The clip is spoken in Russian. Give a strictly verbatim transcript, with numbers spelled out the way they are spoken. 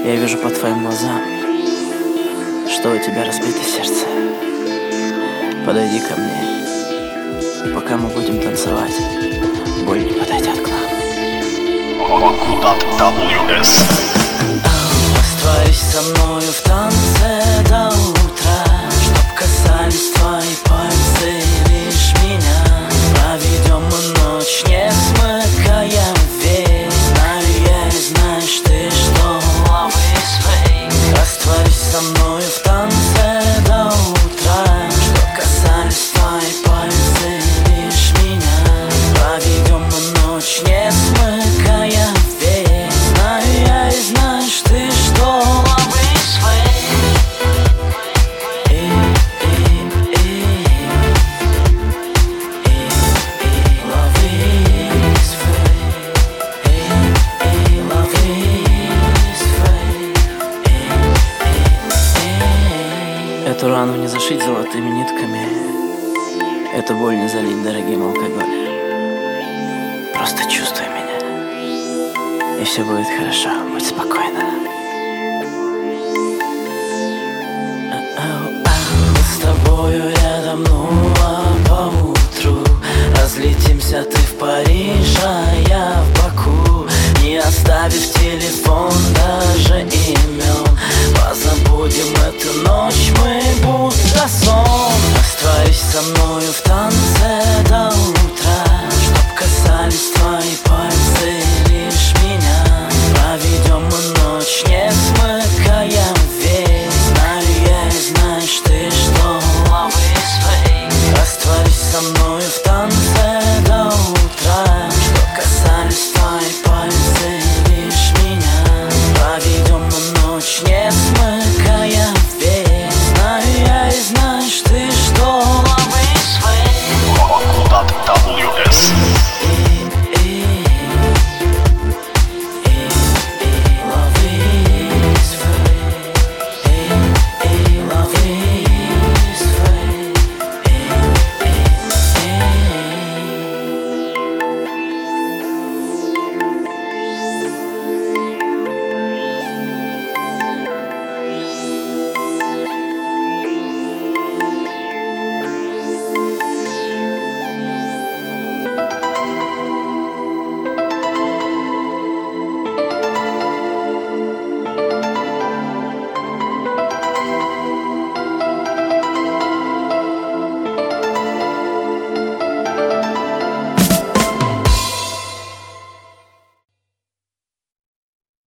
Я вижу по твоим глазам, что у тебя разбито сердце. Подойди ко мне, пока мы будем танцевать, боль не подойдет к нам. дабл ю эс. Растворись со мною в танце до утра, чтоб касались твои пальцы лишь меня. Проведем мы ночь, не смыкая век. Знаю я и знаешь ты, что love is fake. Растворись со мною в танце до утра, чтоб касались твои пальцы лишь меня. Проведем мы ночь, не смыкая век. Знаю я и знаешь ты, что love is fake. И, и, и, и, и, love is fake. И, и, love is fake. И, и, и. Эту рану не зашить золотыми нитками, эту боль не залить дорогим алкоголем. Просто чувствуй меня, и все будет хорошо, будь спокойна. С тобою рядом, ну а поутру разлетимся, ты в Париж, а я в Баку. Не оставив телефон, даже имен, позабудем эту ночь, мы будто сон. Растворись со мною в танце до утра, чтоб касались твои пальцы